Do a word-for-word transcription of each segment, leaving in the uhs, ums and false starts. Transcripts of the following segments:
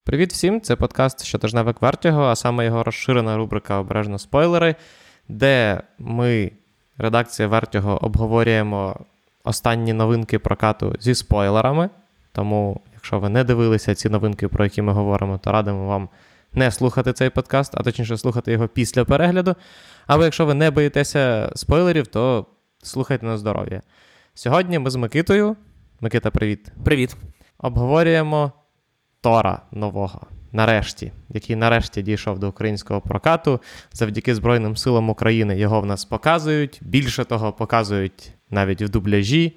Привіт всім! Це подкаст «Щотижневик Вертіго», а саме його розширена рубрика «Обережно спойлери», де ми, редакція Вертіго, обговорюємо останні новинки прокату зі спойлерами. Тому, якщо ви не дивилися ці новинки, про які ми говоримо, то радимо вам не слухати цей подкаст, а точніше слухати його після перегляду. Або якщо ви не боїтеся спойлерів, то слухайте на здоров'я. Сьогодні ми з Микитою, Микита, привіт. Привіт. Обговорюємо Тора нового, нарешті, який нарешті дійшов до українського прокату. Завдяки Збройним силам України його в нас показують. Більше того, показують навіть в дубляжі.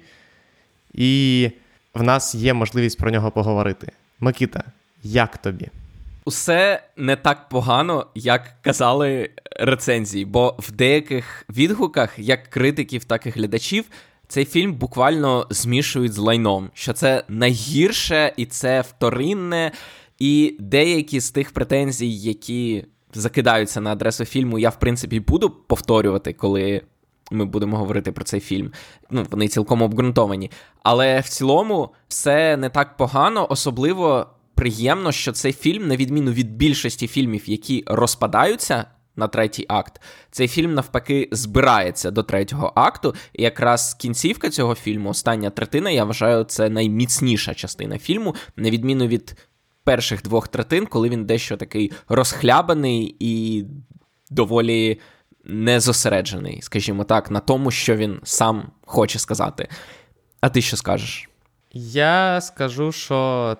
І в нас є можливість про нього поговорити. Микита, як тобі? Усе не так погано, як казали рецензії, бо в деяких відгуках, як критиків, так і глядачів, цей фільм буквально змішують з лайном, що це найгірше і це вторинне, і деякі з тих претензій, які закидаються на адресу фільму, я, в принципі, буду повторювати, коли ми будемо говорити про цей фільм. Ну, вони цілком обґрунтовані. Але в цілому все не так погано, особливо приємно, що цей фільм, на відміну від більшості фільмів, які розпадаються на третій акт, цей фільм, навпаки, збирається до третього акту, і якраз кінцівка цього фільму, остання третина, я вважаю, це найміцніша частина фільму, на відміну від перших двох третин, коли він дещо такий розхлябаний і доволі незосереджений, скажімо так, на тому, що він сам хоче сказати. А ти що скажеш? Я скажу, що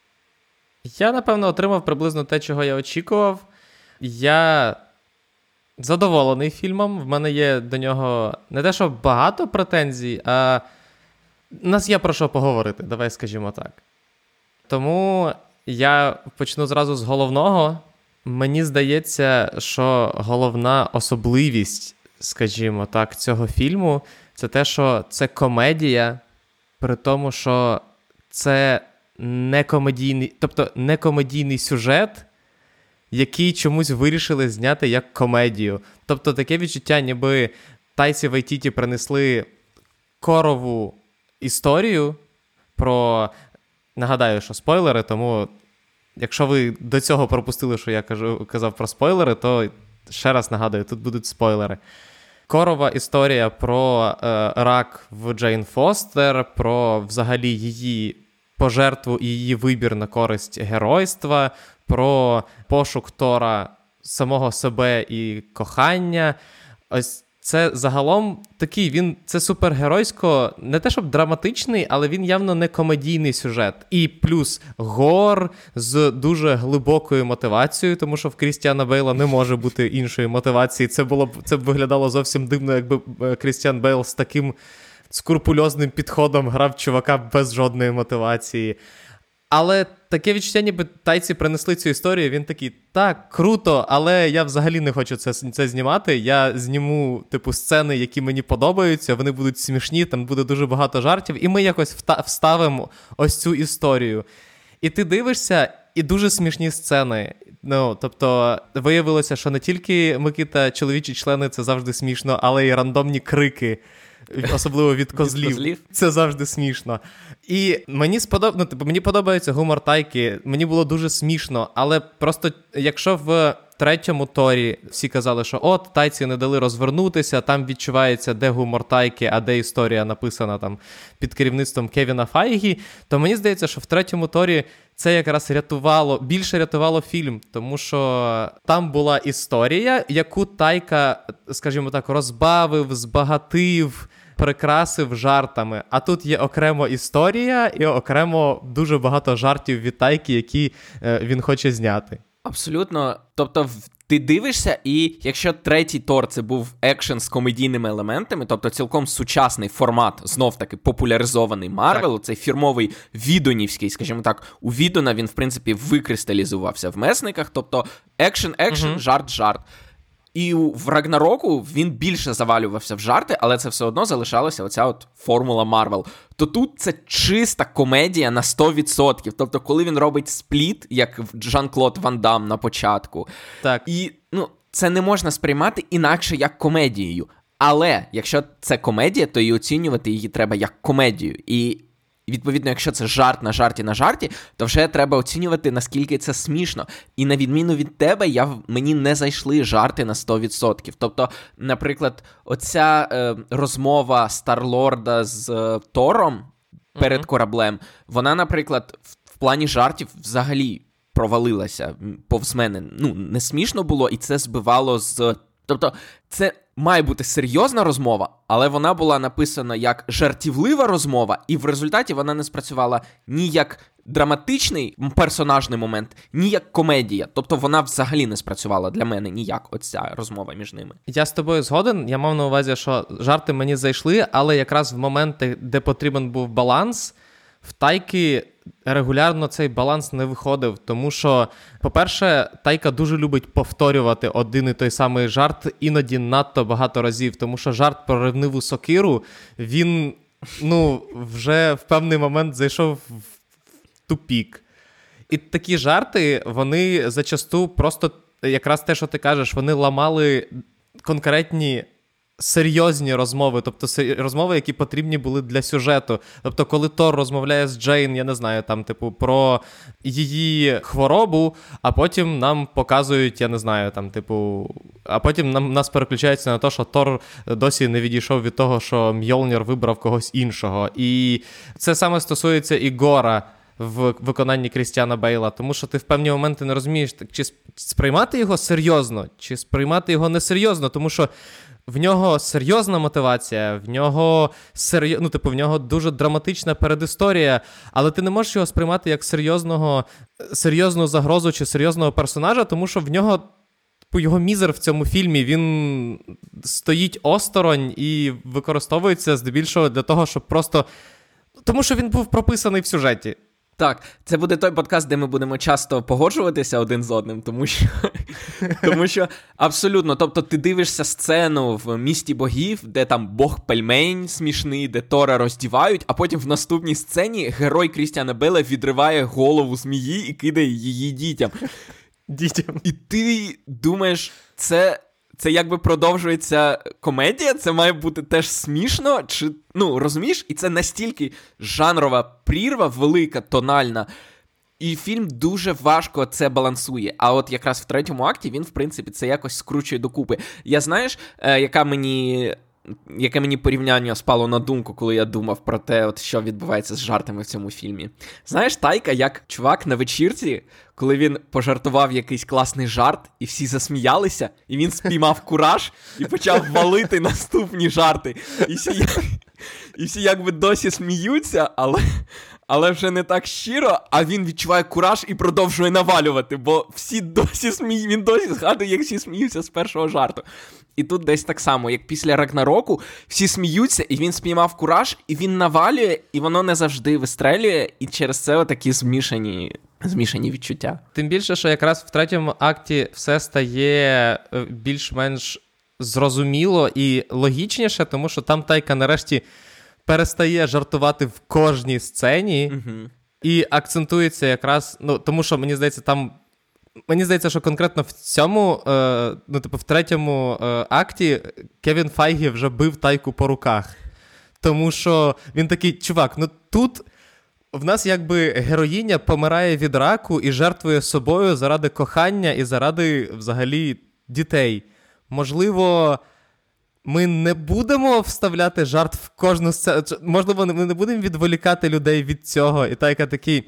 я, напевно, отримав приблизно те, чого я очікував. Я задоволений фільмом. В мене є до нього не те, що багато претензій, а у нас є про що поговорити, давай скажімо так. Тому я почну зразу з головного. Мені здається, що головна особливість, скажімо так, цього фільму – це те, що це комедія, при тому, що це не комедійний, тобто не комедійний сюжет, який чомусь вирішили зняти як комедію. Тобто таке відчуття, ніби Тайці Вайтіті принесли корову історію про, нагадаю, що спойлери, тому якщо ви до цього пропустили, що я кажу, казав про спойлери, то ще раз нагадую, тут будуть спойлери. Корова історія про е, рак в Джейн Фостер, про взагалі її пожертву і її вибір на користь геройства, про пошук Тора самого себе і кохання. Ось це загалом такий, він, це супергеройсько, не те щоб драматичний, але він явно не комедійний сюжет. І плюс гор з дуже глибокою мотивацією, тому що в Крістіана Бейла не може бути іншої мотивації. Це було б, це б виглядало зовсім дивно, якби Крістіан Бейл з таким скрупульозним підходом грав чувака без жодної мотивації. Але таке відчуття, ніби тайці принесли цю історію, він такий, так, круто, але я взагалі не хочу це, це знімати, я зніму, типу, сцени, які мені подобаються, вони будуть смішні, там буде дуже багато жартів, і ми якось вта- вставимо ось цю історію. І ти дивишся, і дуже смішні сцени. Ну, тобто, виявилося, що не тільки, Микита, чоловічі члени, це завжди смішно, але й рандомні крики, особливо від козлів. Від козлів. Це завжди смішно. І мені сподоб... ну, типу, мені подобається гумор Тайки, мені було дуже смішно, але просто якщо в третьому Торі всі казали, що от, тайці не дали розвернутися, там відчувається, де гумор Тайки, а де історія написана там під керівництвом Кевіна Файгі, то мені здається, що в третьому Торі це якраз рятувало, більше рятувало фільм, тому що там була історія, яку Тайка, скажімо так, розбавив, збагатив, прикрасив жартами. А тут є окремо історія і окремо дуже багато жартів від Тайки, які е, він хоче зняти. Абсолютно. Тобто ти дивишся, і якщо третій Тор це був екшен з комедійними елементами, тобто цілком сучасний формат, знов-таки популяризований Марвелу, цей фірмовий відонівський, скажімо так, у Відона він, в принципі, викристалізувався в месниках, тобто екшен-екшен, угу. жарт-жарт. І в Рагнароку він більше завалювався в жарти, але це все одно залишалася оця от формула Марвел. То тут це чиста комедія на сто відсотків. Тобто, коли він робить спліт, як Жан-Клод Ван Дам на початку. Так. І, ну, це не можна сприймати інакше як комедією. Але, якщо це комедія, то і оцінювати її треба як комедію. І І, відповідно, якщо це жарт на жарті на жарті, то вже треба оцінювати, наскільки це смішно. І на відміну від тебе, я, мені не зайшли жарти на сто відсотків. Тобто, наприклад, оця е, розмова Старлорда з е, Тором перед mm-hmm. кораблем, вона, наприклад, в, в плані жартів взагалі провалилася повз мене. Ну, не смішно було, і це збивало з... Тобто, це має бути серйозна розмова, але вона була написана як жартівлива розмова, і в результаті вона не спрацювала ні як драматичний персонажний момент, ні як комедія. Тобто вона взагалі не спрацювала для мене ніяк, оця розмова між ними. Я з тобою згоден. Я мав на увазі, що жарти мені зайшли, але якраз в моменти, де потрібен був баланс, в Тайки регулярно цей баланс не виходив, тому що, по-перше, Тайка дуже любить повторювати один і той самий жарт, іноді надто багато разів, тому що жарт про ревниву сокиру, він, ну, вже в певний момент зайшов в тупік. І такі жарти, вони зачасту просто, якраз те, що ти кажеш, вони ламали конкретні серйозні розмови, тобто розмови, які потрібні були для сюжету. Тобто, коли Тор розмовляє з Джейн, я не знаю, там, типу, про її хворобу, а потім нам показують, я не знаю, там, типу, а потім нам, нас переключається на те, що Тор досі не відійшов від того, що Мьолнір вибрав когось іншого. І це саме стосується і Гора в виконанні Крістіана Бейла, тому що ти в певні моменти не розумієш, чи сприймати його серйозно, чи сприймати його несерйозно, тому що в нього серйозна мотивація, в нього серйоз... ну, типу, в нього дуже драматична передісторія, але ти не можеш його сприймати як серйозного, серйозну загрозу чи серйозного персонажа, тому що в нього, типу, його мізер в цьому фільмі, він стоїть осторонь і використовується здебільшого для того, щоб просто... Тому що він був прописаний в сюжеті. Так, це буде той подкаст, де ми будемо часто погоджуватися один з одним, тому що, тому що абсолютно, тобто ти дивишся сцену в «Місті богів», де там бог пельмень смішний, де Тора роздівають, а потім в наступній сцені герой Крістіана Бейла відриває голову змії і кидає її дітям. Дітям. І ти думаєш, це... Це якби продовжується комедія, це має бути теж смішно, чи, ну, розумієш? І це настільки жанрова прірва, велика, тональна, і фільм дуже важко це балансує. А от якраз в третьому акті він, в принципі, це якось скручує докупи. Я, знаєш, е, яка мені... яке мені порівняння спало на думку, коли я думав про те, от що відбувається з жартами в цьому фільмі. Знаєш, Тайка як чувак на вечірці, коли він пожартував якийсь класний жарт, і всі засміялися, і він спіймав кураж і почав валити наступні жарти. І всі, і всі якби досі сміються, але... але вже не так щиро, а він відчуває кураж і продовжує навалювати, бо всі досі сміють, він досі згадує, як всі сміються з першого жарту. І тут десь так само, як після Рагнароку, всі сміються, і він спіймав кураж, і він навалює, і воно не завжди вистрелює, і через це отакі змішані, змішані відчуття. Тим більше, що якраз в третьому акті все стає більш-менш зрозуміло і логічніше, тому що там Тайка нарешті перестає жартувати в кожній сцені, uh-huh. і акцентується якраз, ну, тому що, мені здається, там, мені здається, що конкретно в цьому, е, ну, типу, в третьому е, акті Кевін Файгі вже бив Тайку по руках. Тому що він такий, чувак, ну тут в нас якби героїня помирає від раку і жертвує собою заради кохання і заради, взагалі, дітей. Можливо, ми не будемо вставляти жарт в кожну сцену. Можливо, ми не будемо відволікати людей від цього. І Тайка такий,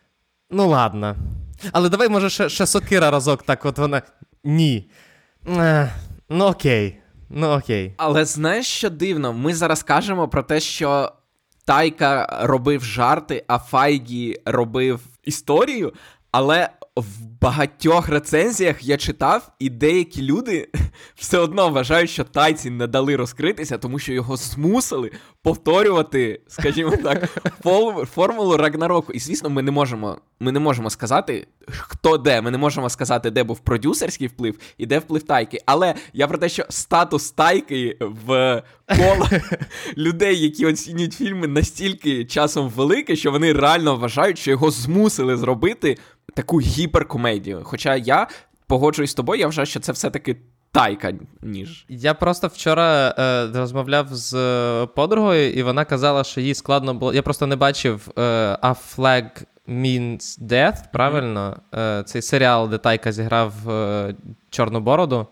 ну ладно. Але давай, може, ще, ще сокира разок, так от вона, ні. Ех, ну окей, ну окей. Але знаєш, що дивно? Ми зараз кажемо про те, що Тайка робив жарти, а Файгі робив історію, але в багатьох рецензіях я читав, і деякі люди все одно вважають, що Тайці не дали розкритися, тому що його змусили повторювати, скажімо так, формулу Рагнароку. І, звісно, ми не можемо, ми не можемо сказати, хто де. Ми не можемо сказати, де був продюсерський вплив і де вплив Тайки. Але я про те, що статус Тайки в коло людей, які оцінюють фільми, настільки часом великий, що вони реально вважають, що його змусили зробити таку гіперкомедію. Хоча я погоджуюсь з тобою, я вважаю, що це все-таки Тайка, ніж. Я просто вчора е, розмовляв з подругою, і вона казала, що їй складно було. Я просто не бачив е, A Flag Means Death, правильно? Е, цей серіал, де Тайка зіграв е, Чорну бороду.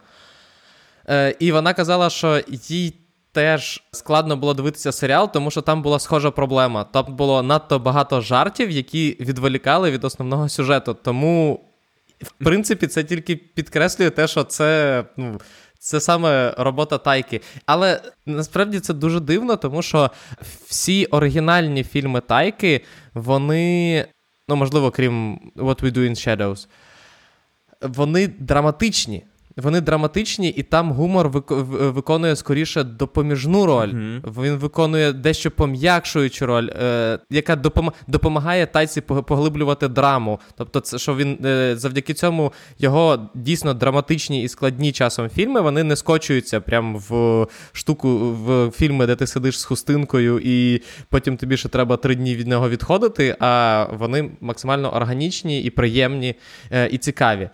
Е, і вона казала, що їй теж складно було дивитися серіал, тому що там була схожа проблема. Там було надто багато жартів, які відволікали від основного сюжету. Тому, в принципі, це тільки підкреслює те, що це, ну, це саме робота Тайки. Але насправді це дуже дивно, тому що всі оригінальні фільми Тайки, вони, ну, можливо, крім What We Do in Shadows, вони драматичні. Вони драматичні, і там гумор виконує скоріше допоміжну роль. Mm-hmm. Він виконує дещо пом'якшуючу роль, е, яка допом- допомагає Тайці поглиблювати драму. Тобто, це, що він е, завдяки цьому його дійсно драматичні і складні часом фільми, вони не скочуються прямо в штуку, в фільми, де ти сидиш з хустинкою, і потім тобі ще треба три дні від нього відходити, а вони максимально органічні і приємні, е, і цікаві.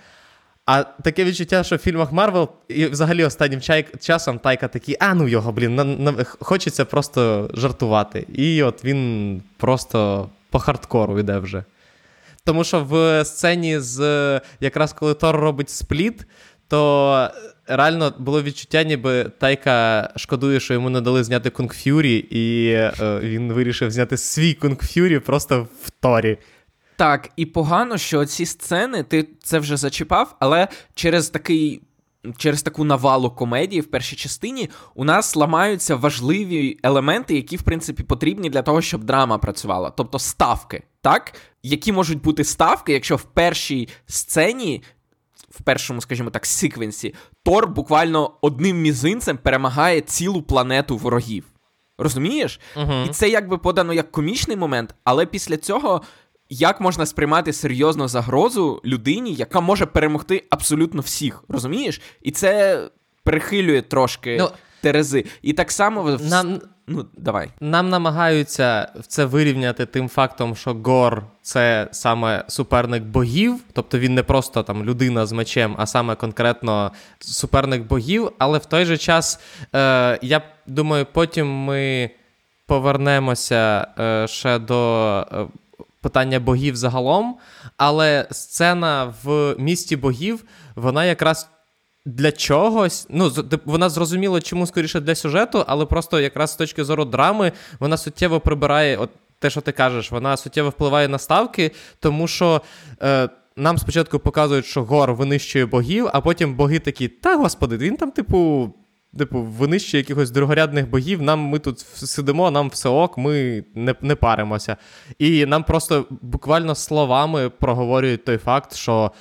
А таке відчуття, що в фільмах Марвел і взагалі останнім чай, часом Тайка такий, а ну його, блін, на, на, хочеться просто жартувати. І от він просто по хардкору йде вже. Тому що в сцені, з якраз коли Тор робить спліт, то реально було відчуття, ніби Тайка шкодує, що йому не дали зняти Кунг Ф'юрі, і е, він вирішив зняти свій Кунг Ф'юрі просто в Торі. Так, і погано, що ці сцени, ти це вже зачіпав, але через такий, через таку навалу комедії в першій частині у нас ламаються важливі елементи, які, в принципі, потрібні для того, щоб драма працювала. Тобто ставки, так? Які можуть бути ставки, якщо в першій сцені, в першому, скажімо так, секвенсі, Тор буквально одним мізинцем перемагає цілу планету ворогів. Розумієш? Угу. І це якби подано як комічний момент, але після цього як можна сприймати серйозну загрозу людині, яка може перемогти абсолютно всіх, розумієш? І це перехилює трошки ну, терези. І так само... В... Нам... Ну, давай. Нам намагаються це вирівняти тим фактом, що Гор – це саме суперник богів, тобто він не просто там людина з мечем, а саме конкретно суперник богів, але в той же час, е, я думаю, потім ми повернемося е, ще до... Е, питання богів загалом, але сцена в місті богів, вона якраз для чогось, ну, вона зрозуміла, чому скоріше для сюжету, але просто якраз з точки зору драми вона суттєво прибирає, от те, що ти кажеш, вона суттєво впливає на ставки, тому що е, нам спочатку показують, що Гор винищує богів, а потім боги такі, та господи, він там, типу, Типу, винищує якихось другорядних богів, нам ми тут сидимо, нам все ок, ми не, не паримося. І нам просто буквально словами проговорюють той факт, що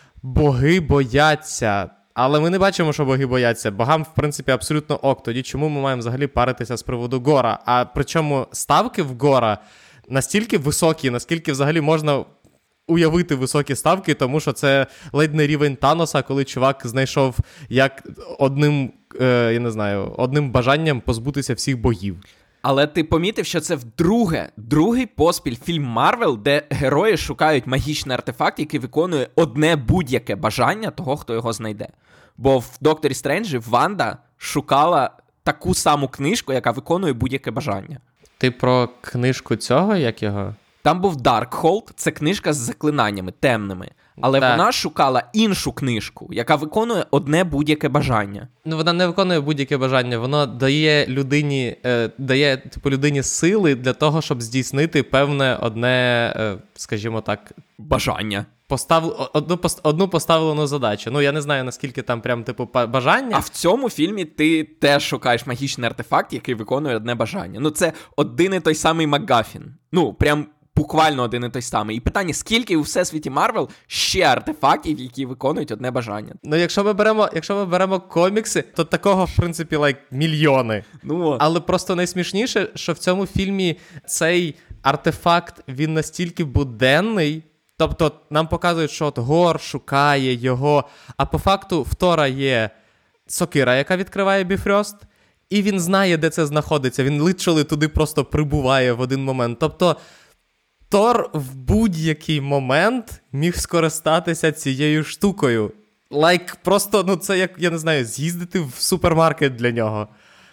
боги бояться. Але ми не бачимо, що боги бояться. Богам, в принципі, абсолютно ок. Тоді чому ми маємо взагалі паритися з приводу Гора? А причому ставки в Гора настільки високі, наскільки взагалі можна уявити високі ставки, тому що це ледь не рівень Таноса, коли чувак знайшов як одним, е, я не знаю, одним бажанням позбутися всіх богів. Але ти помітив, що це вдруге, другий поспіль фільм Марвел, де герої шукають магічний артефакт, який виконує одне будь-яке бажання того, хто його знайде. Бо в Докторі Стренджі Ванда шукала таку саму книжку, яка виконує будь-яке бажання. Ти про книжку цього, як його? Там був Darkhold, це книжка з заклинаннями темними. Але так. Вона шукала іншу книжку, яка виконує одне будь-яке бажання. Ну, вона не виконує будь-яке бажання, воно дає людині, е, дає, типу, людині сили для того, щоб здійснити певне одне, е, скажімо так, бажання. Постав... Одну, одну поставлену задачу. Ну, я не знаю, наскільки там прям, типу, бажання. А в цьому фільмі ти теж шукаєш магічний артефакт, який виконує одне бажання. Ну, це один і той самий МакГаффін. Ну, прям буквально один і той самий. І питання, скільки у всесвіті Марвел ще артефактів, які виконують одне бажання? Ну, якщо ми беремо, якщо ми беремо комікси, то такого, в принципі, like, мільйони. Ну. Але просто найсмішніше, що в цьому фільмі цей артефакт, він настільки буденний. Тобто нам показують, що от Гор шукає його, а по факту в Тора є сокира, яка відкриває Біфрьост, і він знає, де це знаходиться. Він лiterally туди просто прибуває в один момент. Тобто Тор в будь-який момент міг скористатися цією штукою. Лайк, like, просто, ну, це як, я не знаю, з'їздити в супермаркет для нього.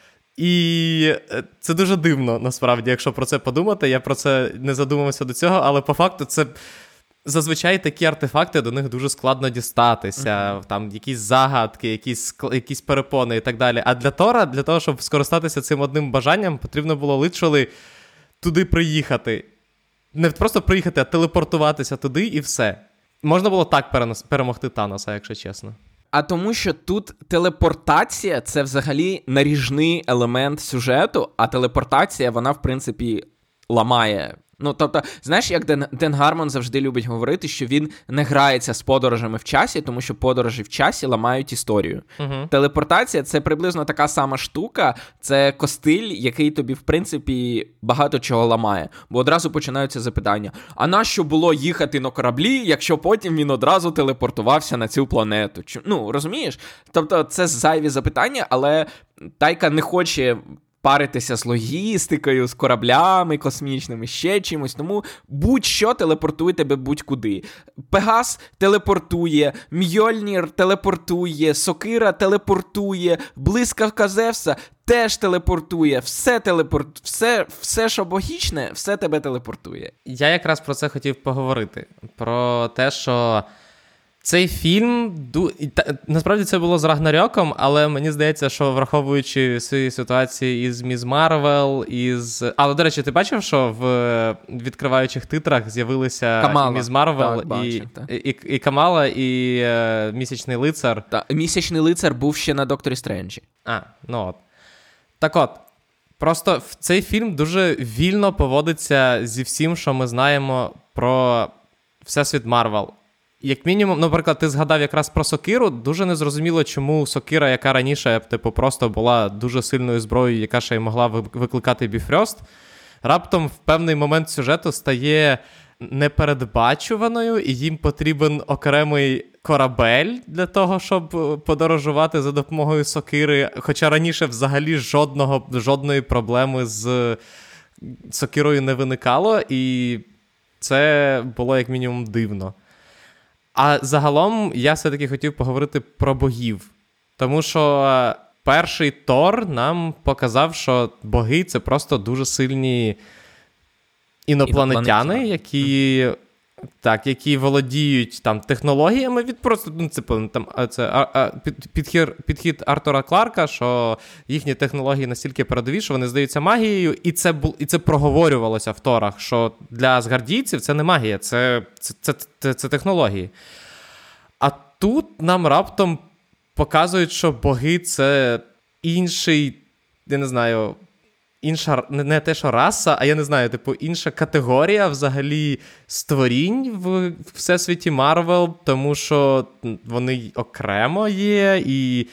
І це дуже дивно, насправді, якщо про це подумати. Я про це не задумався до цього, але по факту це зазвичай такі артефакти, до них дуже складно дістатися. Uh-huh. Там якісь загадки, якісь, якісь перепони і так далі. А для Тора, для того, щоб скористатися цим одним бажанням, потрібно було лише туди приїхати. Не просто приїхати, а телепортуватися туди і все. Можна було так перенос... перемогти Таноса, якщо чесно. А тому, що тут телепортація – це взагалі наріжний елемент сюжету, а телепортація, вона, в принципі, ламає. Ну, тобто, знаєш, як Ден, Ден Гармон завжди любить говорити, що він не грається з подорожами в часі, тому що подорожі в часі ламають історію. Uh-huh. Телепортація – це приблизно така сама штука, це костиль, який тобі, в принципі, багато чого ламає. Бо одразу починаються запитання, а нащо було їхати на кораблі, якщо потім він одразу телепортувався на цю планету? Ну, розумієш? Тобто, це зайві запитання, але Тайка не хоче паритися з логістикою, з кораблями космічними, ще чимось. Тому будь-що телепортує тебе будь-куди. Пегас телепортує, Мьольнір телепортує, Сокира телепортує, блискавка Зевса теж телепортує. Все телепорт... все, все, що богічне, все тебе телепортує. Я якраз про це хотів поговорити. Про те, що цей фільм, насправді це було з Рагнарьоком, але мені здається, що враховуючи свої ситуації із Міз Марвел, із... Але, до речі, ти бачив, що в відкриваючих титрах з'явилися Камала. Міз Марвел так, бачу, і, так. і, і, і Камала, і е, Місячний лицар. Так, Місячний лицар був ще на Докторі Стренджі. А, ну от. Так от, просто цей фільм дуже вільно поводиться зі всім, що ми знаємо про Всесвіт Марвел. Як мінімум, наприклад, ти згадав якраз про Сокиру, дуже незрозуміло, чому Сокира, яка раніше, типу, просто була дуже сильною зброєю, яка ще й могла викликати Біфрьост, раптом в певний момент сюжету стає непередбачуваною, і їм потрібен окремий корабель для того, щоб подорожувати за допомогою Сокири, хоча раніше взагалі жодного, жодної проблеми з Сокирою не виникало, і це було як мінімум дивно. А загалом я все-таки хотів поговорити про богів. Тому що перший Тор нам показав, що боги – це просто дуже сильні інопланетяни, Інопланетяни. які, так, які володіють там, технологіями від просто, ну, це, там, це а, а, підхід, підхід Артура Кларка, що їхні технології настільки передові, що вони здаються магією, і це, і це проговорювалося в Торах, що для асгардійців це не магія, це, це, це, це, це технології. А тут нам раптом показують, що боги – це інший, я не знаю, інша, не те, що раса, а я не знаю, типу, інша категорія взагалі створінь в Всесвіті Марвел, тому що вони окремо є, і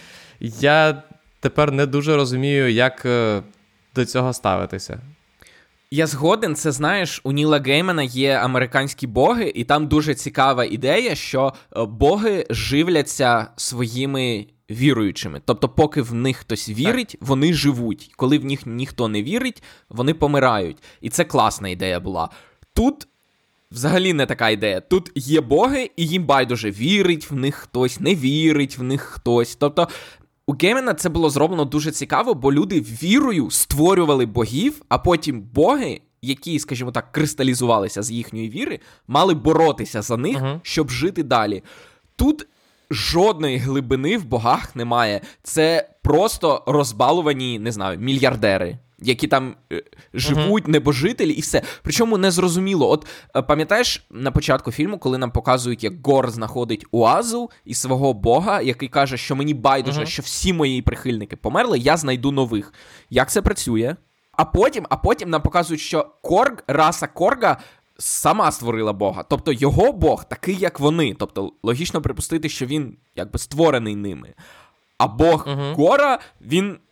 я тепер не дуже розумію, як до цього ставитися. Я згоден, це, знаєш, у Ніла Геймана є американські боги, і там дуже цікава ідея, що боги живляться своїми віруючими. Тобто, поки в них хтось вірить, так. вони живуть. Коли в них ніхто не вірить, вони помирають. І це класна ідея була. Тут взагалі не така ідея. Тут є боги, і їм байдуже вірить в них хтось, не вірить в них хтось. Тобто, у Геймана це було зроблено дуже цікаво, бо люди вірою створювали богів, а потім боги, які, скажімо так, кристалізувалися з їхньої віри, мали боротися за них, uh-huh. щоб жити далі. Тут жодної глибини в богах немає. Це просто розбалувані, не знаю, мільярдери, які там е, живуть, uh-huh. небожителі і все. Причому незрозуміло. От е, пам'ятаєш на початку фільму, коли нам показують, як Гор знаходить Уазу і свого бога, який каже, що мені байдуже, uh-huh. що всі мої прихильники померли, я знайду нових. Як це працює? А потім, а потім нам показують, що Корг, раса Корга сама створила бога. Тобто його бог такий, як вони. Тобто логічно припустити, що він якби створений ними. А бог uh-huh. Гора, він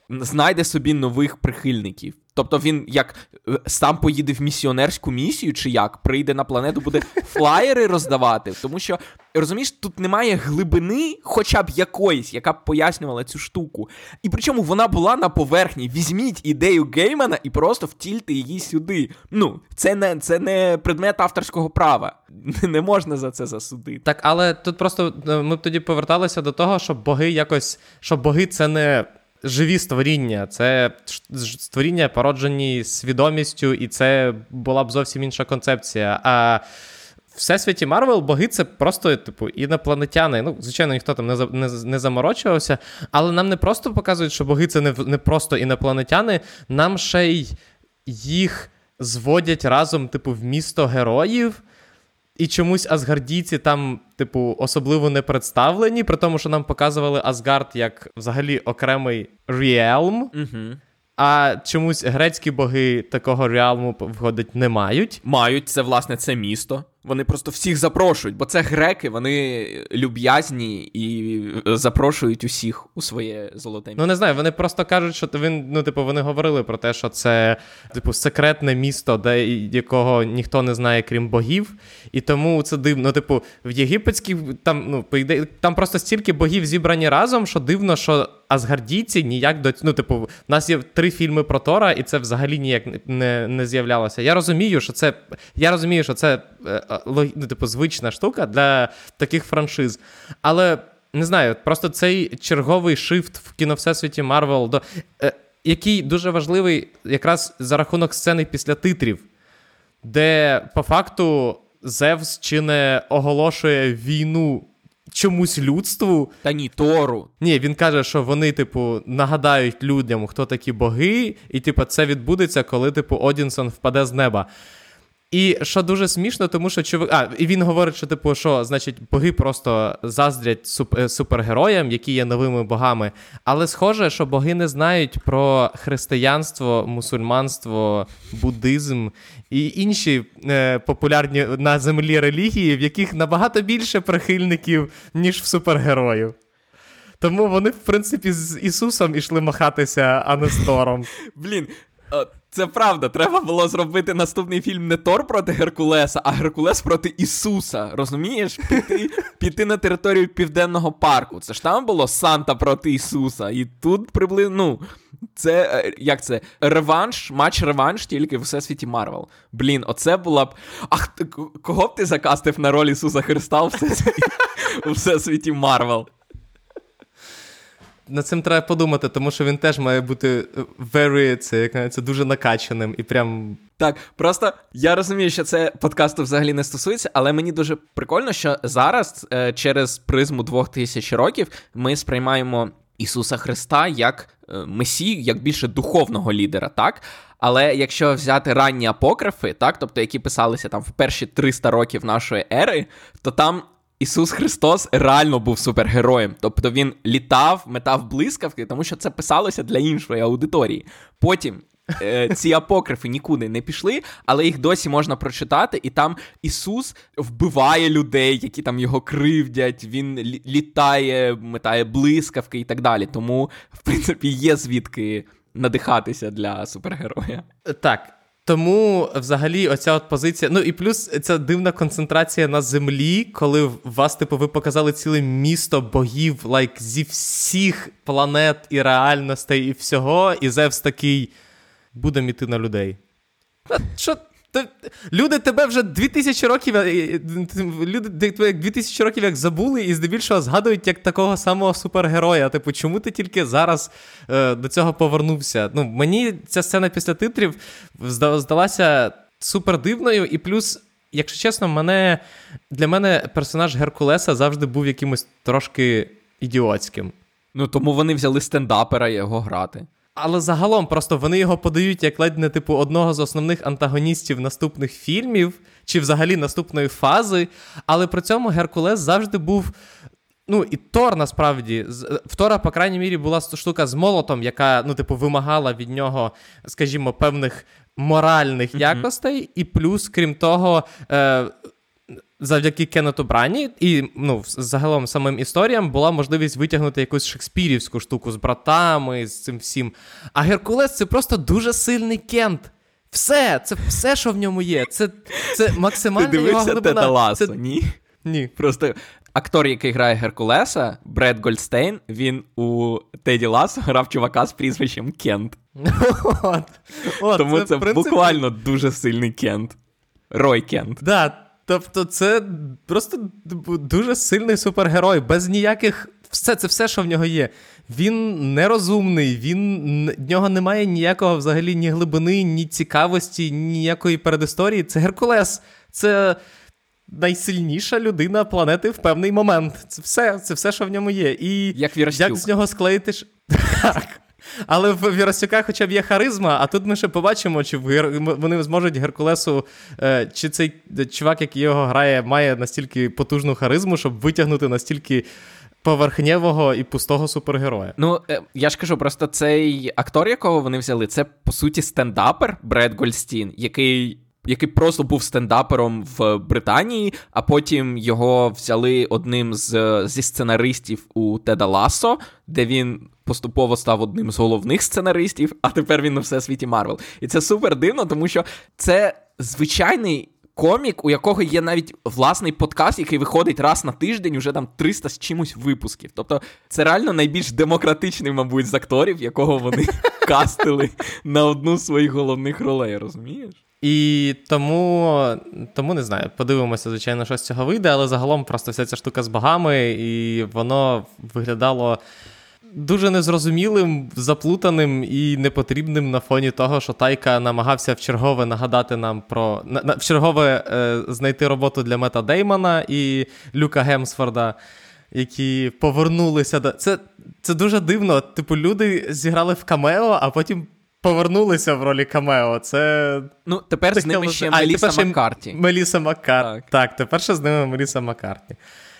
знайде собі нових прихильників. Тобто він як сам поїде в місіонерську місію, чи як, прийде на планету, буде флаєри роздавати. Тому що, розумієш, тут немає глибини хоча б якоїсь, яка б пояснювала цю штуку. І причому вона була на поверхні. Візьміть ідею Геймана і просто втільте її сюди. Ну, це не, це не предмет авторського права. Не можна за це засудити. Так, але тут просто ми б тоді поверталися до того, що боги якось, що боги це не живі створіння, це створіння, породжені свідомістю, і це була б зовсім інша концепція. А в всесвіті Марвел боги це просто, типу, інопланетяни. Ну, звичайно, ніхто там не, за, не, не заморочувався, але нам не просто показують, що боги це не, не просто інопланетяни, нам ще й їх зводять разом, типу, в місто героїв. І чомусь асгардійці там, типу, особливо не представлені, при тому, що нам показували Асгард як взагалі окремий реалм, Угу. а чомусь грецькі боги такого реалму, виходить, не мають. Мають, це, власне, це місто. Вони просто всіх запрошують, бо це греки, вони люб'язні і запрошують усіх у своє золоте місто. Ну, не знаю, вони просто кажуть, що він, ну, типу, вони говорили про те, що це, типу, секретне місто, де якого ніхто не знає, крім богів, і тому це дивно. Ну, типу, в єгипетських, там, ну, по ідеї, там просто стільки богів зібрані разом, що дивно, що асгардійці ніяк до... Ну, типу, в нас є три фільми про Тора, і це взагалі ніяк не, не з'являлося. Я розумію, що це... Я розумію, що це... ну, типу, звична штука для таких франшиз. Але, не знаю, просто цей черговий шифт в кіновсесвіті Марвел, до, е, який дуже важливий якраз за рахунок сцени після титрів, де, по факту, Зевс чи не оголошує війну чомусь людству. Та ні, Тору. Ні, він каже, що вони, типу, нагадають людям, хто такі боги, і, типу, це відбудеться, коли, типу, Одінсон впаде з неба. І що дуже смішно, тому що чувак... А, і він говорить, що, типу, що, значить, боги просто заздрять суп... супергероям, які є новими богами. Але схоже, що боги не знають про християнство, мусульманство, буддизм і інші е, популярні на землі релігії, в яких набагато більше прихильників, ніж в супергероїв. Тому вони, в принципі, з Ісусом ішли махатися, а не з Тором. Блін, це правда, треба було зробити наступний фільм не Тор проти Геркулеса, а Геркулес проти Ісуса, розумієш? Піти, піти на територію Південного парку. Це ж там було Санта проти Ісуса. І тут приблизно, ну, це, як це, реванш, матч-реванш тільки в всесвіті Марвел. Блін, оце була б... Ах, кого б ти закастив на роль Ісуса Христа у всесвіті, у всесвіті Марвел? Над цим треба подумати, тому що він теж має бути very, це, як це дуже накачаним і прям... Так, просто я розумію, що це подкасту взагалі не стосується, але мені дуже прикольно, що зараз е, через призму двох тисяч років ми сприймаємо Ісуса Христа як е, месію, як більше духовного лідера, так? Але якщо взяти ранні апокрифи, так, тобто які писалися там в перші триста років нашої ери, то там Ісус Христос реально був супергероєм. Тобто він літав, метав блискавки, тому що це писалося для іншої аудиторії. Потім е, ці апокрифи нікуди не пішли, але їх досі можна прочитати, і там Ісус вбиває людей, які там його кривдять, він лі- літає, метає блискавки і так далі. Тому, в принципі, є звідки надихатися для супергероя. Так. Тому, взагалі, оця от позиція... Ну, і плюс ця дивна концентрація на землі, коли в вас, типу, ви показали ціле місто богів, лайк, like, зі всіх планет і реальностей і всього, і Зевс такий, будемо йти на людей. Що? Люди тебе вже дві тисячі років, люди тебе дві тисячі років як забули і здебільшого згадують як такого самого супергероя. Типу, чому ти тільки зараз е, до цього повернувся? Ну, мені ця сцена після титрів здалася супер дивною, і плюс, якщо чесно, мене, для мене персонаж Геркулеса завжди був якимось трошки ідіотським. Ну, тому вони взяли стендапера його грати. Але загалом просто вони його подають як ледь не типу одного з основних антагоністів наступних фільмів, чи взагалі наступної фази, але при цьому Геркулес завжди був, ну і Тор насправді, в Тора, по крайній мірі, була штука з молотом, яка, ну типу, вимагала від нього, скажімо, певних моральних mm-hmm. якостей, і плюс, крім того, е- завдяки Кеннету Брані і, ну, загалом самим історіям була можливість витягнути якусь шекспірівську штуку з братами, з цим всім. А Геркулес — це просто дуже сильний Кент. Все, це все, що в ньому є. Це, це максимальна його глибина. Ти дивився Теда Лассо, це... ні? Ні. Просто актор, який грає Геркулеса, Бред Гольдстейн, він у Теді Лассо грав чувака з прізвищем Кент. От. От, Тому це, це принципі... буквально дуже сильний Кент. Рой Кент. Да, тобто це просто дуже сильний супергерой, без ніяких... Все, це все, що в нього є. Він нерозумний, він... в нього немає ніякого взагалі ні глибини, ні цікавості, ніякої передісторії. Це Геркулес. Це найсильніша людина планети в певний момент. Це все, це все, що в ньому є. І як Вірастюк. Як з нього склеїти... Ш... Так. Але в Вірастюка хоча б є харизма, а тут ми ще побачимо, чи вони зможуть Геркулесу, чи цей чувак, який його грає, має настільки потужну харизму, щоб витягнути настільки поверхневого і пустого супергероя. Ну, я ж кажу, просто цей актор, якого вони взяли, це, по суті, стендапер Бред Гольдстейн, який... який просто був стендапером в Британії, а потім його взяли одним з, зі сценаристів у Теда Лассо, де він поступово став одним з головних сценаристів, а тепер він у Всесвіті Марвел. І це супер дивно, тому що це звичайний комік, у якого є навіть власний подкаст, який виходить раз на тиждень, уже там триста з чимось випусків. Тобто це реально найбільш демократичний, мабуть, з акторів, якого вони кастили на одну з своїх головних ролей, розумієш? І тому, тому не знаю, подивимося, звичайно, що з цього вийде, але загалом просто вся ця штука з богами, і воно виглядало дуже незрозумілим, заплутаним і непотрібним на фоні того, що Тайка намагався вчергове нагадати нам про... На, вчергове е, знайти роботу для Мета Деймона і Люка Гемсфорда, які повернулися до... Це, це дуже дивно. Типу, люди зіграли в камео, а потім повернулися в ролі камео. Це... Ну, тепер це з ними хело... ще а, Меліса ще Маккарті. Меліса Маккарті. Так. так, тепер ще з ними Меліса Маккарті.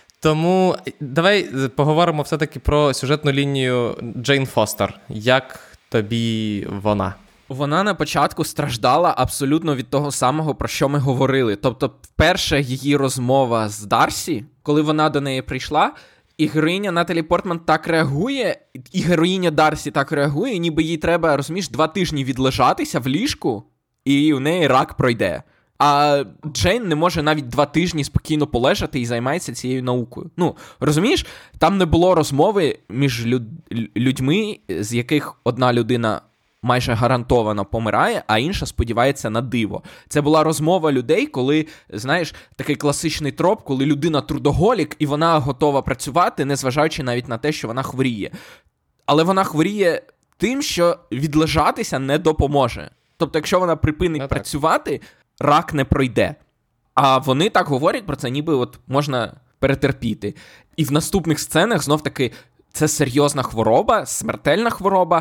Тому давай поговоримо все-таки про сюжетну лінію Джейн Фостер. Як тобі вона? Вона на початку страждала абсолютно від того самого, про що ми говорили. Тобто, перша її розмова з Дарсі, коли вона до неї прийшла, і героїня Наталі Портман так реагує, і героїня Дарсі так реагує, ніби їй треба, розумієш, два тижні відлежатися в ліжку, і у неї рак пройде. А Джейн не може навіть два тижні спокійно полежати і займається цією наукою. Ну, розумієш, там не було розмови між люд... людьми, з яких одна людина майже гарантовано помирає, а інша сподівається на диво. Це була розмова людей, коли, знаєш, такий класичний троп, коли людина трудоголік, і вона готова працювати, незважаючи навіть на те, що вона хворіє. Але вона хворіє тим, що відлежатися не допоможе. Тобто, якщо вона припинить а працювати, рак не пройде. А вони так говорять про це, ніби от можна перетерпіти. І в наступних сценах, знов-таки, це серйозна хвороба, смертельна хвороба,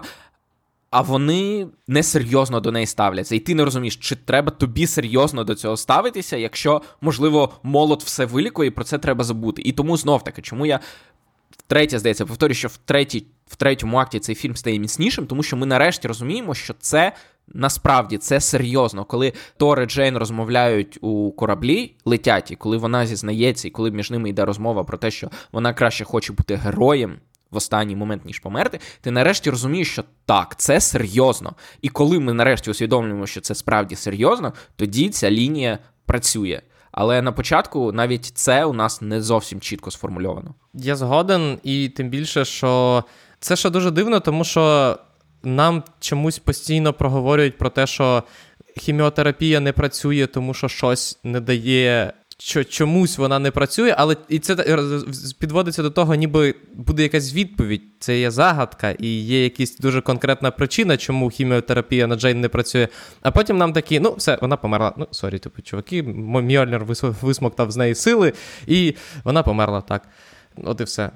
а вони несерйозно до неї ставляться. І ти не розумієш, чи треба тобі серйозно до цього ставитися, якщо, можливо, молод все вилікує, і про це треба забути. І тому, знов-таки, чому я втретє, здається, повторюю, що в, третій, в третьому акті цей фільм стає міцнішим, тому що ми нарешті розуміємо, що це насправді, це серйозно. Коли Тор і Джейн розмовляють у кораблі, летять, і коли вона зізнається, і коли між ними йде розмова про те, що вона краще хоче бути героєм в останній момент, ніж померти, ти нарешті розумієш, що так, це серйозно. І коли ми нарешті усвідомлюємо, що це справді серйозно, тоді ця лінія працює. Але на початку навіть це у нас не зовсім чітко сформульовано. Я згоден, і тим більше, що це ще дуже дивно, тому що нам чомусь постійно проговорюють про те, що хіміотерапія не працює, тому що щось не дає, що чомусь вона не працює, але і це підводиться до того, ніби буде якась відповідь, це є загадка, і є якась дуже конкретна причина, чому хіміотерапія на Джейн не працює. А потім нам такі, ну, все, вона померла. Ну, сорі, типу, чуваки, Мьольнір висмоктав з неї сили, і вона померла, так. От і все.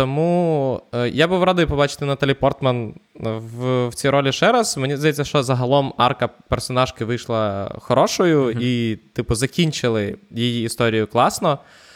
Тому е, я був радий побачити Наталі Портман в, в цій ролі ще раз. Мені здається, що загалом арка персонажки вийшла хорошою, mm-hmm. і, типу, закінчили її історію класно.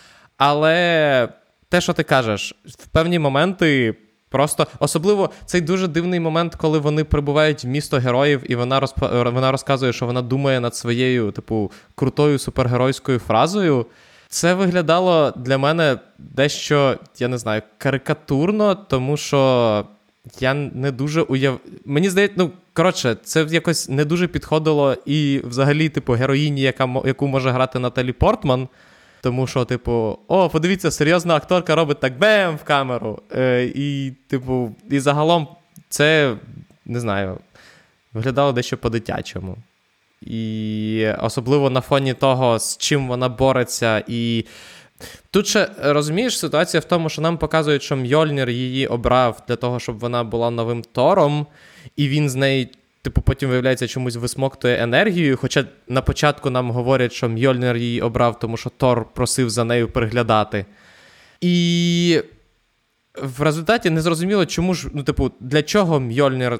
Але те, що ти кажеш, в певні моменти просто... Особливо цей дуже дивний момент, коли вони прибувають в місто героїв, і вона, розп... вона розказує, що вона думає над своєю, типу, крутою супергеройською фразою. Це виглядало для мене дещо, я не знаю, карикатурно, тому що я не дуже уяв... Мені здається, ну, коротше, це якось не дуже підходило і взагалі, типу, героїні, яка, яку може грати Наталі Портман, тому що, типу, о, подивіться, серйозна акторка робить так бем в камеру. Е, і, типу, і загалом це, не знаю, виглядало дещо по-дитячому. І особливо на фоні того, з чим вона бореться. І тут ще, розумієш, ситуація в тому, що нам показують, що Мьольнір її обрав для того, щоб вона була новим Тором, і він з неї, типу, потім, виявляється, чомусь висмоктує енергію, хоча на початку нам говорять, що Мьольнір її обрав, тому що Тор просив за нею приглядати. І в результаті не зрозуміло, чому ж, ну, типу, для чого Мьольнір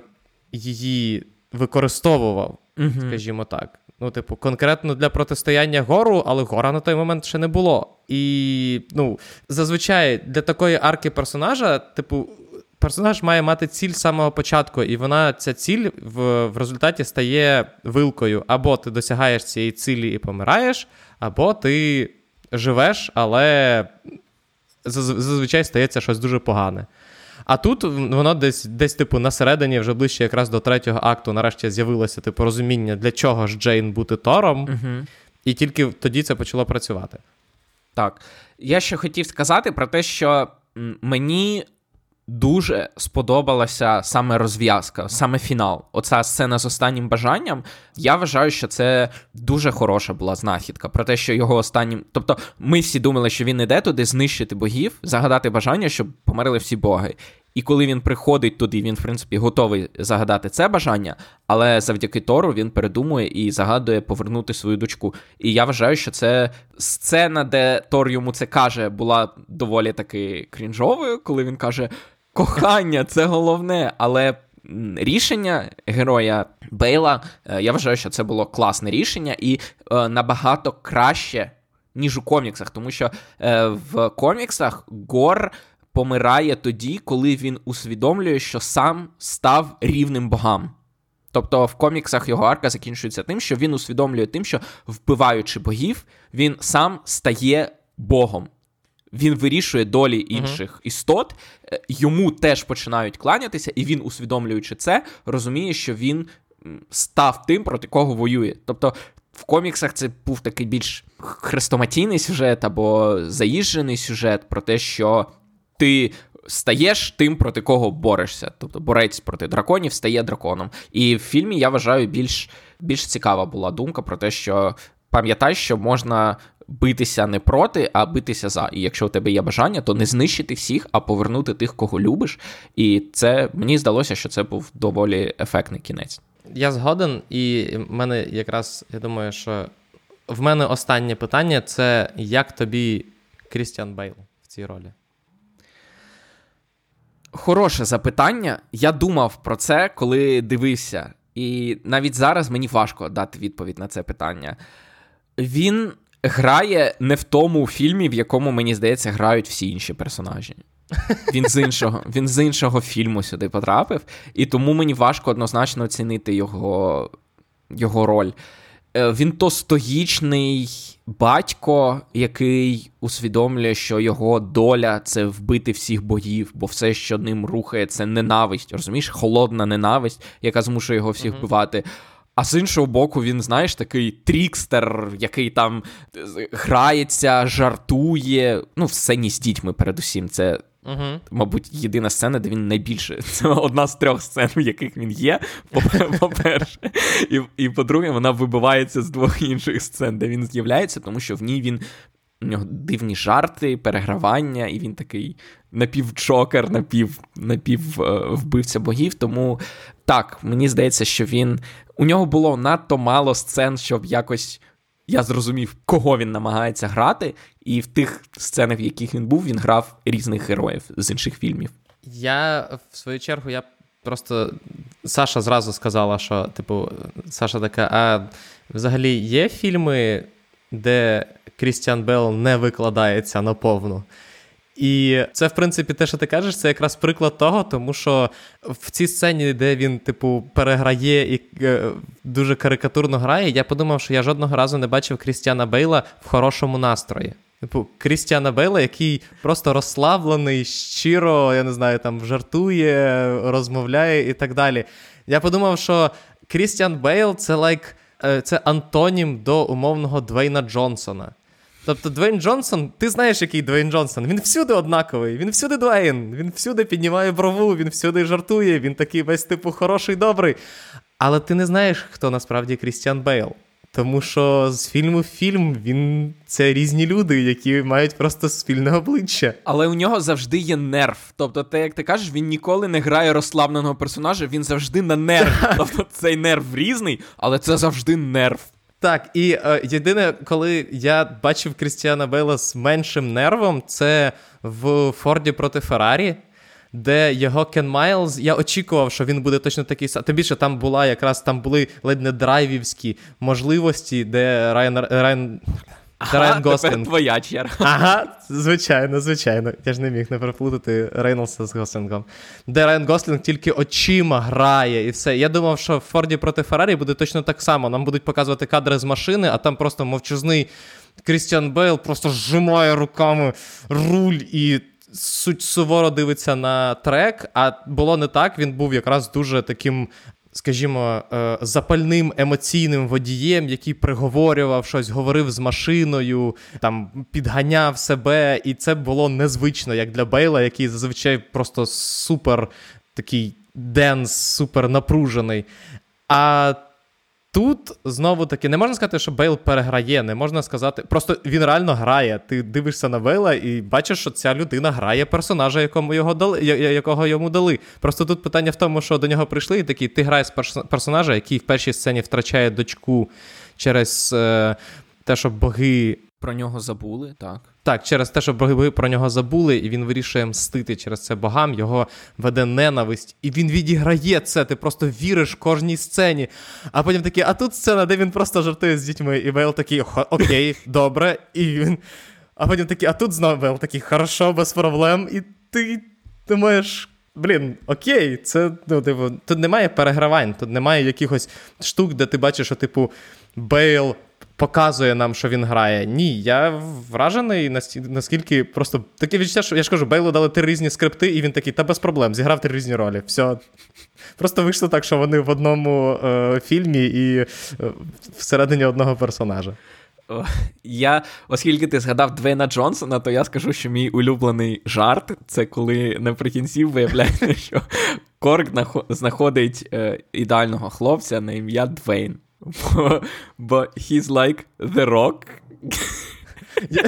її використовував, uh-huh. скажімо так. Ну, типу, конкретно для протистояння Гору, але Гора на той момент ще не було. І, ну, зазвичай для такої арки персонажа, типу, персонаж має мати ціль з самого початку, і вона, ця ціль в, в результаті стає вилкою. Або ти досягаєш цієї цілі і помираєш, або ти живеш, але зазвичай стається щось дуже погане. А тут воно десь, десь типу, на середині, вже ближче якраз до третього акту, нарешті з'явилося, типу, розуміння, для чого ж Джейн бути Тором, угу. і тільки тоді це почало працювати. Так. Я ще хотів сказати про те, що мені дуже сподобалася саме розв'язка, саме фінал. Оця сцена з останнім бажанням, я вважаю, що це дуже хороша була знахідка. Про те, що його останнім... Тобто ми всі думали, що він іде туди знищити богів, загадати бажання, щоб померли всі боги. І коли він приходить туди, він, в принципі, готовий загадати це бажання, але завдяки Тору він передумує і загадує повернути свою дочку. І я вважаю, що це сцена, де Тор йому це каже, була доволі таки крінжовою, коли він каже: кохання, це головне, але рішення героя Бейла, я вважаю, що це було класне рішення і е, набагато краще, ніж у коміксах, тому що е, в коміксах Гор помирає тоді, коли він усвідомлює, що сам став рівним богам. Тобто в коміксах його арка закінчується тим, що він усвідомлює тим, що вбиваючи богів, він сам стає богом. Він вирішує долі інших uh-huh. істот, йому теж починають кланятися, і він, усвідомлюючи це, розуміє, що він став тим, проти кого воює. Тобто в коміксах це був такий більш хрестоматійний сюжет або заїжджений сюжет про те, що ти стаєш тим, проти кого борешся. Тобто борець проти драконів стає драконом. І в фільмі, я вважаю, більш, більш цікава була думка про те, що пам'ятай, що можна битися не проти, а битися за. І якщо у тебе є бажання, то не знищити всіх, а повернути тих, кого любиш. І це, мені здалося, що це був доволі ефектний кінець. Я згоден, і в мене якраз, я думаю, що в мене останнє питання – це як тобі Крістіан Бейл в цій ролі? Хороше запитання. Я думав про це, коли дивився. І навіть зараз мені важко дати відповідь на це питання. Він грає не в тому фільмі, в якому, мені здається, грають всі інші персонажі. Він з іншого, він з іншого фільму сюди потрапив, і тому мені важко однозначно оцінити його, його роль. Він то стоїчний батько, який усвідомлює, що його доля – це вбити всіх богів, бо все, що ним рухає, це ненависть, розумієш? Холодна ненависть, яка змушує його всіх вбивати. А з іншого боку, він, знаєш, такий трікстер, який там грається, жартує. Ну, в сцені з дітьми передусім. Це, uh-huh. мабуть, єдина сцена, де він найбільше. Це одна з трьох сцен, в яких він є, по-перше. І, і по-друге, вона вибивається з двох інших сцен, де він з'являється, тому що в ній він... У нього дивні жарти, перегравання, і він такий напів-джокер, напів, напів-вбивця богів. Тому так, мені здається, що він... У нього було надто мало сцен, щоб якось я зрозумів, кого він намагається грати, і в тих сценах, в яких він був, він грав різних героїв з інших фільмів. Я, в свою чергу, я просто... Саша зразу сказала, що, типу, Саша така, а взагалі є фільми, де Крістіан Бейл не викладається наповну? І це, в принципі, те, що ти кажеш, це якраз приклад того, тому що в цій сцені, де він, типу, переграє і е, дуже карикатурно грає, я подумав, що я жодного разу не бачив Крістіана Бейла в хорошому настрої. Типу, Крістіана Бейла, який просто розслаблений, щиро, я не знаю, там, жартує, розмовляє і так далі. Я подумав, що Крістіан Бейл – це, like, е, це антонім до умовного Двейна Джонсона. Тобто Двейн Джонсон, ти знаєш, який Двейн Джонсон, він всюди однаковий, він всюди Двейн, він всюди піднімає брову, він всюди жартує, він такий весь типу хороший, добрий. Але ти не знаєш, хто насправді Крістіан Бейл. Тому що з фільму в фільм він це різні люди, які мають просто спільне обличчя. Але у нього завжди є нерв. Тобто, те, як ти кажеш, він ніколи не грає розслабленого персонажа, він завжди на нерв. Тобто цей нерв різний, але це завжди нерв. Так, і е, єдине, коли я бачив Крістіана Бейла з меншим нервом, це в Форді проти Феррарі, де його Кен Майлз, я очікував, що він буде точно такий самий. Тим більше там була якраз, там були ледь не драйвівські можливості, де Райан, Райан, ага, Райан Гослінг. Тепер твоя черга. Ага, звичайно, звичайно. Я ж не міг не переплутати Рейнолдса з Гослінгом. Де Райан Гослінг тільки очима грає і все. Я думав, що в Форді проти Феррарі буде точно так само. Нам будуть показувати кадри з машини, а там просто мовчазний Крістіан Бейл просто зжимає руками руль і суть суворо дивиться на трек, а було не так, він був якраз дуже таким, скажімо, запальним емоційним водієм, який приговорював щось, говорив з машиною, там, підганяв себе, і це було незвично, як для Бейла, який зазвичай просто супер такий денс, супер напружений. А тут, знову-таки, не можна сказати, що Бейл переграє, не можна сказати... Просто він реально грає. Ти дивишся на Бейла і бачиш, що ця людина грає персонажа, якому його дали, якого йому дали. Просто тут питання в тому, що до нього прийшли і такі, ти граєш персонажа, який в першій сцені втрачає дочку через е, те, що боги... Про нього забули, так. Так, через те, що боги про нього забули, і він вирішує мстити через це богам, його веде ненависть, і він відіграє це, ти просто віриш кожній сцені. А потім такий, а тут сцена, де він просто жартує з дітьми, і Бейл такий, окей, добре, і він... А потім такий, а тут знову Бейл такий, хорошо, без проблем, і ти думаєш, блін, окей, це, ну, типу, тут немає перегравань, тут немає якихось штук, де ти бачиш, що, типу, Бейл показує нам, що він грає. Ні, я вражений, наскільки просто... Таке відчуття, що, я ж кажу, Бейлу дали три різні скрипти, і він такий, та без проблем, зіграв три різні ролі. Все. Просто вийшло так, що вони в одному е, фільмі і е, всередині одного персонажа. О, я, оскільки ти згадав Двейна Джонсона, то я скажу, що мій улюблений жарт – це коли наприкінці виявляється, що Корк знаходить е, ідеального хлопця на ім'я Двейн. Бо, бо he's like The Rock. Я...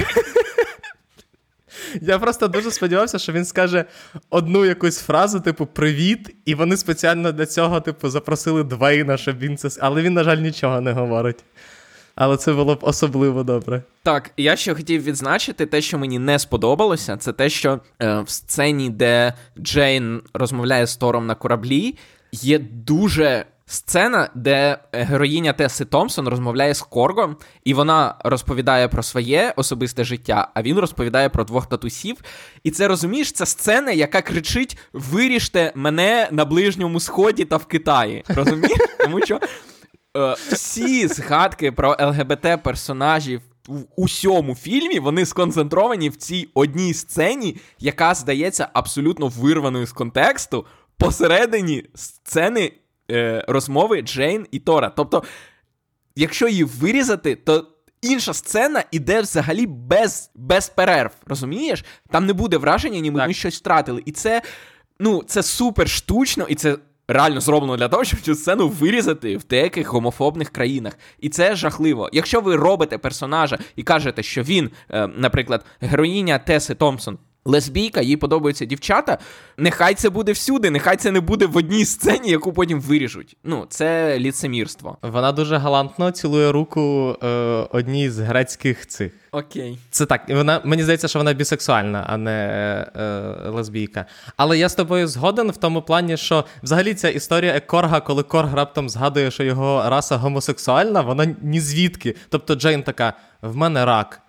Я просто дуже сподівався, що він скаже одну якусь фразу, типу, «Привіт», і вони спеціально для цього, типу, запросили Двейна, щоб він це... Але він, на жаль, нічого не говорить. Але це було б особливо добре. Так, я ще хотів відзначити те, що мені не сподобалося, це те, що е, в сцені, де Джейн розмовляє з Тором на кораблі, є дуже... Сцена, де героїня Теси Томпсон розмовляє з Коргом, і вона розповідає про своє особисте життя, а він розповідає про двох татусів. І це, розумієш, це сцена, яка кричить «Виріжте мене на Ближньому Сході та в Китаї». Розумієш? Тому що е, всі згадки про ЛГБТ-персонажів в усьому фільмі, вони сконцентровані в цій одній сцені, яка здається абсолютно вирваною з контексту посередині сцени розмови Джейн і Тора. Тобто, якщо її вирізати, то інша сцена іде взагалі без, без перерв, розумієш? Там не буде враження, ніби ми щось втратили. І це, ну, це супер штучно, і це реально зроблено для того, щоб цю сцену вирізати в деяких гомофобних країнах. І це жахливо. Якщо ви робите персонажа і кажете, що він, наприклад, героїня Теси Томпсон, лесбійка, їй подобаються дівчата, нехай це буде всюди, нехай це не буде в одній сцені, яку потім виріжуть. Ну, це ліцемірство. Вона дуже галантно цілує руку е, одній з грецьких цих. Окей. Це так, вона, мені здається, що вона бісексуальна, а не е, е, лесбійка. Але я з тобою згоден в тому плані, що взагалі ця історія Корга, коли Корг раптом згадує, що його раса гомосексуальна, вона ні звідки. Тобто Джейн така, в мене рак.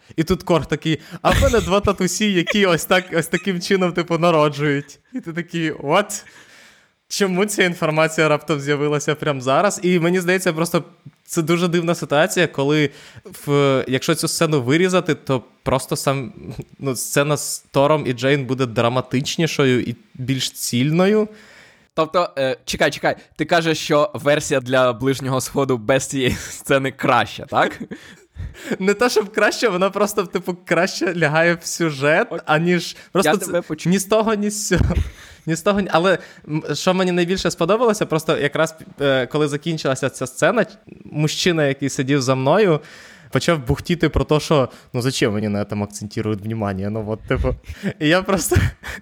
І тут Корг такий, а в мене два татусі, які ось, так, ось таким чином, типу, народжують. І ти такий, от? Чому ця інформація раптом з'явилася прямо зараз? І мені здається, просто це дуже дивна ситуація, коли, в, якщо цю сцену вирізати, то просто сам, ну, сцена з Тором і Джейн буде драматичнішою і більш цільною. Тобто, е, чекай, чекай, ти кажеш, що версія для Ближнього Сходу без цієї сцени краща, так? Не те, щоб краще, вона просто, типу, краще лягає в сюжет, От, аніж просто це, ні з того, ні з цього. Ні з того, ні... Але що мені найбільше сподобалося, просто якраз е, коли закінчилася ця сцена, мужчина, який сидів за мною, почав бухтіти про те, що ну зачем вони на цьому акцентують внимание, ну от, типу. І я просто...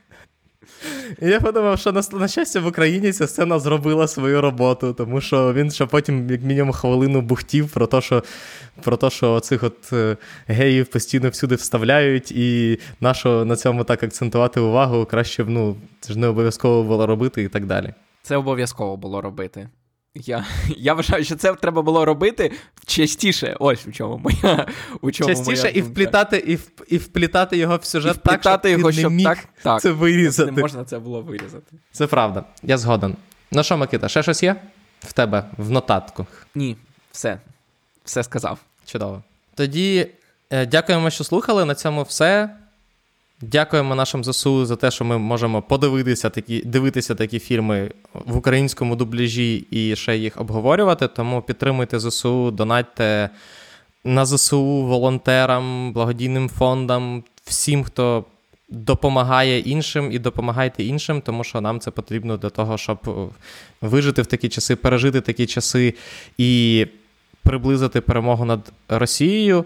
І я подумав, що на, на щастя в Україні ця сцена зробила свою роботу, тому що він ще потім, як мінімум, хвилину бухтів про те, що, про те, що оцих от е, геїв постійно всюди вставляють, і нащо на цьому так акцентувати увагу, краще б, ну, це ж не обов'язково було робити і так далі. Це обов'язково було робити. Я, я вважаю, що це треба було робити частіше. Ось у чому моя у чому частіше моя і вплітати, і, в, і вплітати його в сюжет так, щоб його, ти не міг так, так, це вирізати. Не можна це було вирізати. Це правда. Я згоден. Ну що, Микита, ще щось є в тебе в нотатках? Ні, все. Все сказав. Чудово. Тоді е, дякуємо, що слухали. На цьому все. Дякуємо нашим ЗСУ за те, що ми можемо подивитися такі, дивитися такі фільми в українському дубляжі і ще їх обговорювати. Тому підтримуйте ЗСУ, донатьте на ЗСУ волонтерам, благодійним фондам, всім, хто допомагає іншим, і допомагайте іншим, тому що нам це потрібно для того, щоб вижити в такі часи, пережити такі часи і приблизити перемогу над Росією.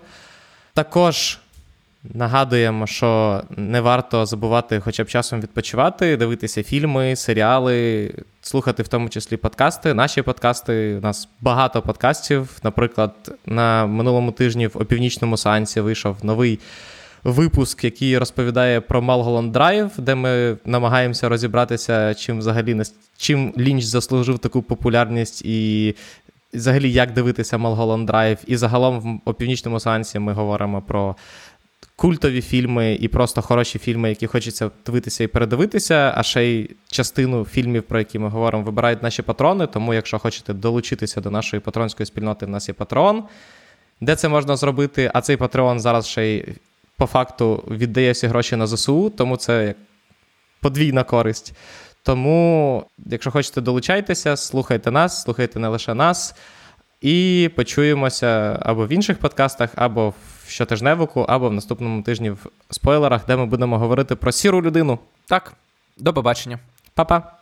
Також нагадуємо, що не варто забувати хоча б часом відпочивати, дивитися фільми, серіали, слухати в тому числі подкасти. Наші подкасти, у нас багато подкастів. Наприклад, на минулому тижні в «Опівнічному сеансі» вийшов новий випуск, який розповідає про Mulholland Drive, де ми намагаємося розібратися, чим взагалі чим Лінч заслужив таку популярність і взагалі як дивитися Mulholland Drive. І загалом в «Опівнічному сеансі» ми говоримо про культові фільми і просто хороші фільми, які хочеться дивитися і передивитися, а ще й частину фільмів, про які ми говоримо, вибирають наші патрони, тому якщо хочете долучитися до нашої патронської спільноти, в нас є Patreon. Де це можна зробити? А цей Patreon зараз ще й по факту віддає всі гроші на ЗСУ, тому це подвійна користь. Тому, якщо хочете, долучайтеся, слухайте нас, слухайте не лише нас, і почуємося або в інших подкастах, або в щотижневику, або в наступному тижні в спойлерах, де ми будемо говорити про сіру людину. Так, до побачення. Па-па.